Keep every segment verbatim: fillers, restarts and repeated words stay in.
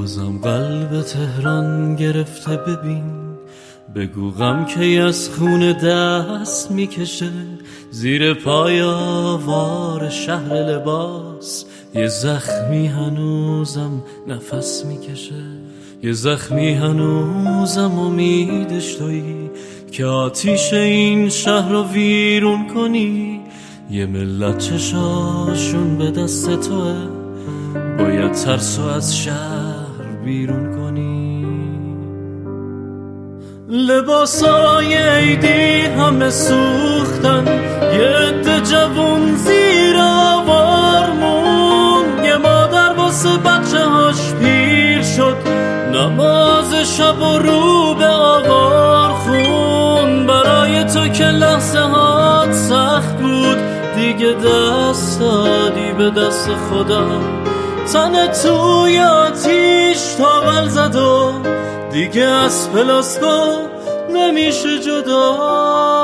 بازم قلب تهران گرفته، ببین بگو غم که از خون دست میکشه. زیر پای آوار شهر لباس یه زخمی هنوزم نفس میکشه. یه زخمی هنوزم امیدش تویی که آتیش این شهر رو ویرون کنی. یه ملت چشاشون به دست توه، باید ترسو از شهر بیرون کنی. لباسای عیدی همه سوختن، یه عده جوون زیر آوار مون. یه مادر واسه بچه هاش پیر شد، نماز شب و رو به آوار خون. برای تو که لحظه هات سخت بود، دیگه دست دادی به دست خدا. تن توی آتیش تاول زد و دیگه از پلاسکو نمیشه جدا.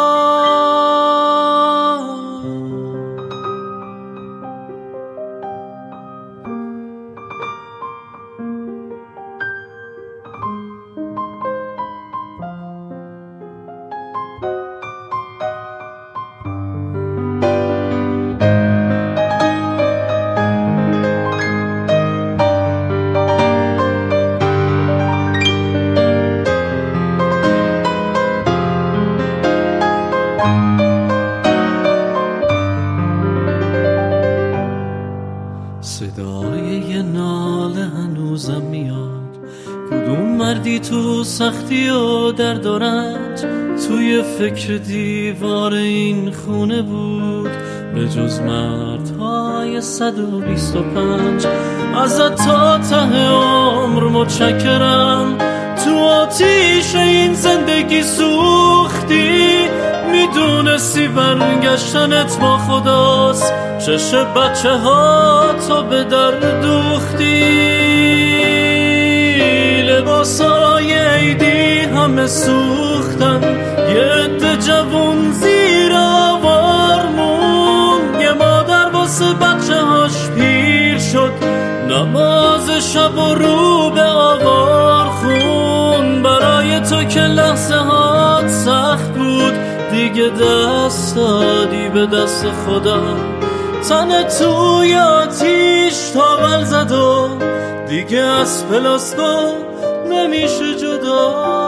صدای یه ناله هنوزم میاد، کدوم مردی تو سختی و درد و رنج توی فکر دیوار این خونه بود. به جز مردهای صد و بیست و پنج ازت تا ته عمر متشکرم. تو آتیش این زندگی سوختی، میدونستی برگشتنت با خداست. چش بچه ها تو به در دوختی. لباسای عیدی همه سوختن، یه عده جوون زیر آوار مون. یه مادر واسه بچه هاش پیر شد، نماز شب و رو به آوار خون. برای تو که لحظه هات سخت بود، دیگه دست دادی به دست خدا. تن توی آتیش تاول زد و دیگه از پلاسکو نمیشه جدا.